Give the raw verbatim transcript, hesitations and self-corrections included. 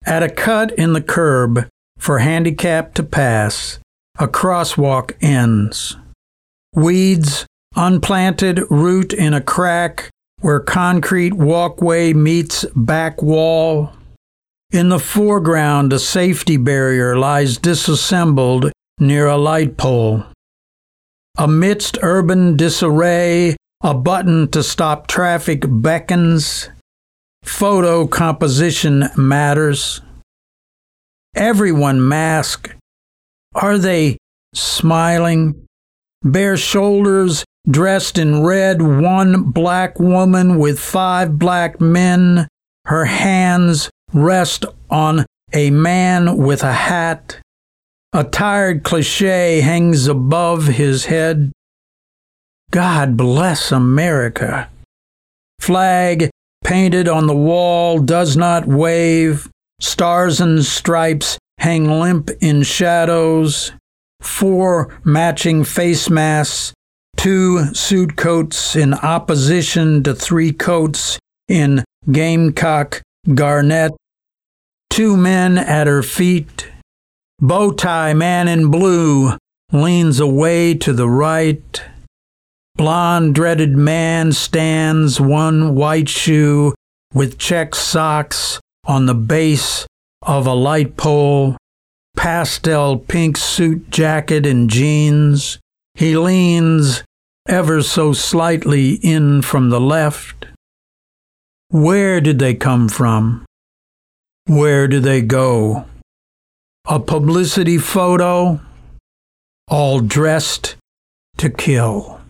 At a cut in the curb for handicap to pass, a crosswalk ends. Weeds, unplanted root in a crack where concrete walkway meets back wall. In the foreground, a safety barrier lies disassembled near a light pole. Amidst urban disarray, a button to stop traffic beckons. Photo composition matters. Everyone masked. Are they smiling? Bare shoulders, dressed in red, one black woman with five black men. Her hands rest on a man with a hat. A tired cliché hangs above his head. God bless America. Flag painted on the wall does not wave. Stars and stripes hang limp in shadows. Four matching face masks, two suit coats in opposition to three coats in gamecock garnet. Two men at her feet. Bowtie man in blue leans away to the right. Blonde dreaded man stands, one white shoe with check socks on the base of a light pole. Pastel pink suit jacket and jeans. He leans ever so slightly in from the left. Where did they come from? Where do they go? A publicity photo, all dressed to kill.